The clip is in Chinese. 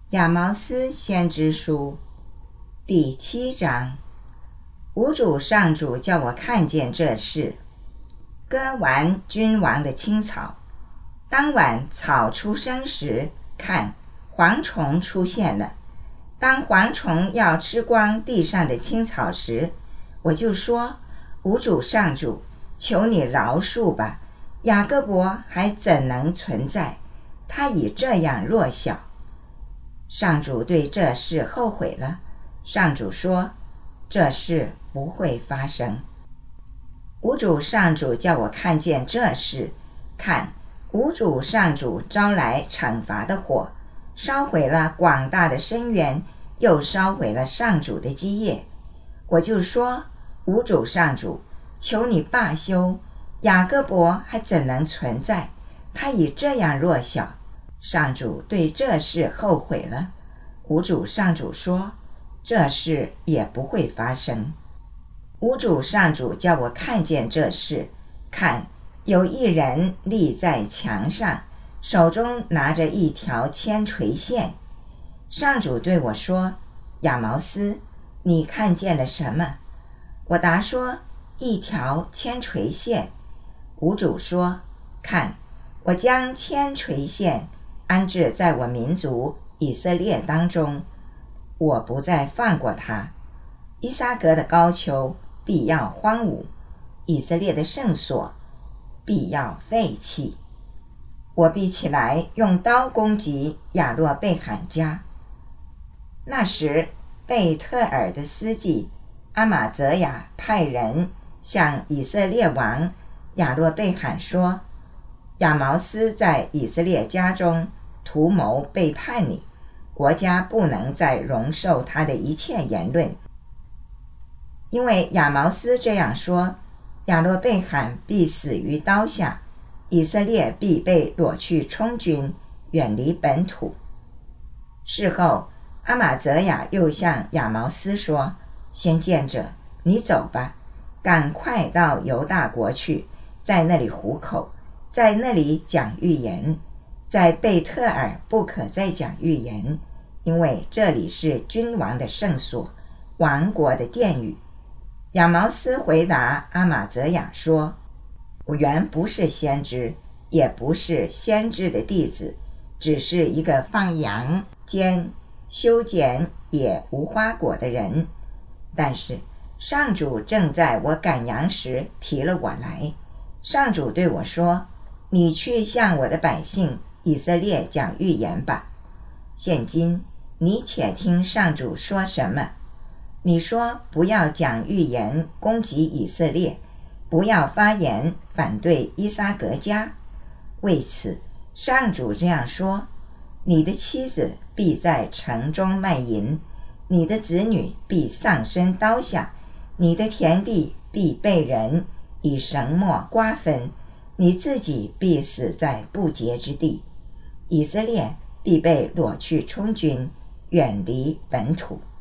亚毛斯先知书第7章。吾主上主叫我看见这事，割完君王的青草。当晚草出生时，看，蝗虫出现了。当蝗虫要吃光地上的青草时，我就说，吾主上主，求你饶恕吧，雅各伯还怎能存在？他已这样弱小。上主对这事后悔了。上主说，这事不会发生。吾主上主叫我看见这事，看，吾主上主招来惩罚的火，烧毁了广大的深渊，又烧毁了上主的基业。我就说，吾主上主，求你罢休，雅各伯还怎能存在？他已这样弱小。上主对这事后悔了。吾主上主说，这事也不会发生。吾主上主叫我看见这事，看，有一人立在墙上，手中拿着一条铅垂线。上主对我说，亚毛斯，你看见了什么？我答说，一条铅垂线。吾主说，看，我将铅垂线安置在我民族以色列当中，我不再放过他。伊撒格的高丘必要荒芜，以色列的圣所必要废弃。我必起来用刀攻击亚洛贝罕家。那时，贝特尔的司祭阿玛泽雅派人向以色列王亚洛贝罕说，亚毛斯在以色列家中图谋背叛你，国家不能再容受他的一切言论。因为亚毛斯这样说，亚洛贝罕必死于刀下，以色列必被掳去充军，远离本土。事后，阿玛泽雅又向亚毛斯说，先见者，你走吧，赶快到犹大国去，在那里糊口，在那里讲预言。在贝特尔不可再讲预言，因为这里是君王的圣所，王国的殿宇。亚毛斯回答阿玛泽雅说，我原不是先知，也不是先知的弟子，只是一个放羊兼修剪野无花果的人。但是上主正在我赶羊时提了我来。上主对我说，你去向我的百姓以色列讲预言吧。现今你且听上主说什么。你说，不要讲预言攻击以色列，不要发言反对伊撒格家。为此，上主这样说，你的妻子必在城中卖淫，你的子女必丧身刀下，你的田地必被人以绳墨瓜分，你自己必死在不洁之地，以色列必被掳去充军，远离本土。